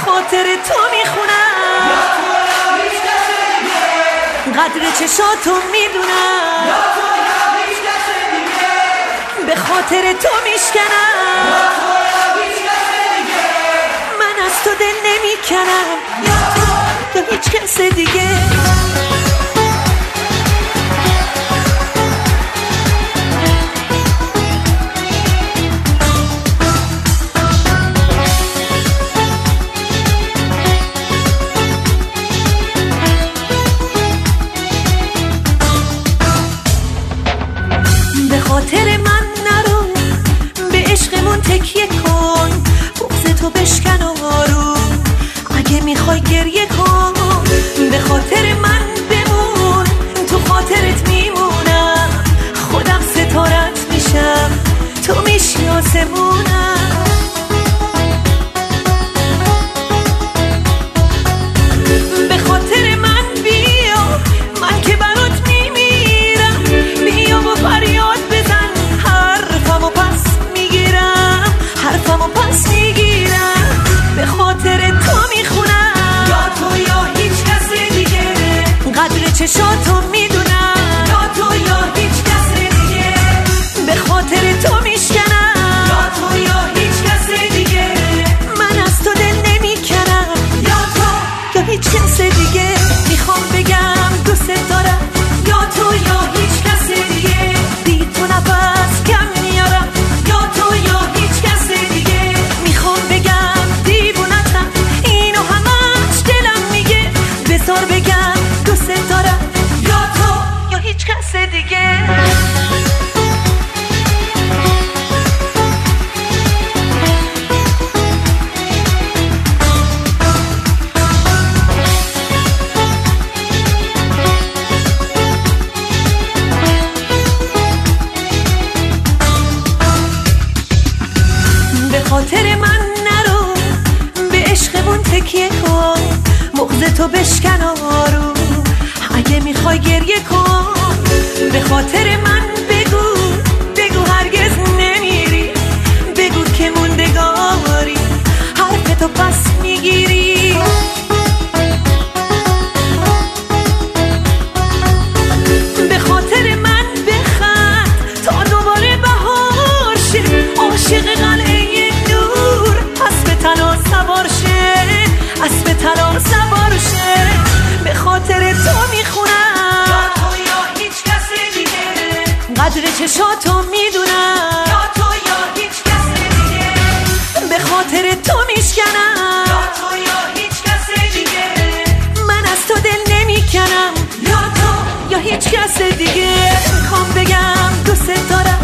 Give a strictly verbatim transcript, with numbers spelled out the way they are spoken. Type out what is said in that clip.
خاطر تو میخونم، قدر چشاتو میدونم، به خاطر تو میشکنم، من از تو دل نمیکنم، یا تو یا هیچ کس دیگه. خاطر من نرو، به عشقمون تکیه کن، بغض تو بشکن و آروم، اگه میخوای گریه کن، به خاطر من بمون، تو خاطرت میمونم، خودم ستارت میشم، تو میشی آسمونم. به خاطر من بیا، من که برات میمیرم، بیا و فریاد حرفمو پس میگیرم، حرفمو پس میگیرم، به خاطر تو میخونم، یا تو یا هیچ کس دیگه، قدر چشاتو میدونم، یا تو یا هیچ کس دیگه، به خاطر تو میشکنم، یا تو یا هیچ کس دیگه، من از تو دل نمیکنم، یا تو یا هیچ کس دیگه، میخوام بگم دوست دارم، یا تو یا هیچ کس دیگه، بی تو نفس کم میارم، یا تو یا هیچ کس دیگه، میخوام بگم دیوونتم، اینو همش دلم میگه، بذار بگم دوست دارم، یا تو یا هیچ کس دیگه. خاطر من نرو، به عشقمون تکیه کن، بغض تو بشکن آروم، اگه میخوای گریه کن، به خاطر من بگو، بگو هرگز نمیری، بگو که موندگاری، حرف تو پس میگیری. به خاطر من بخند تا دوباره بهار شه، عاشق قلعه اسب طلا سوار شه، اسب طلا سوار شه، به خاطر تو میخونم، یا تو یا هیچ کس دیگه، قدر چشاتو میدونم، یا تو یا هیچ کس دیگه، به خاطر تو میشکنم، یا تو یا هیچ کس دیگه، من از تو دل نمیکنم، یا تو یا هیچ کس دیگه، میخوام بگم دوست دارم،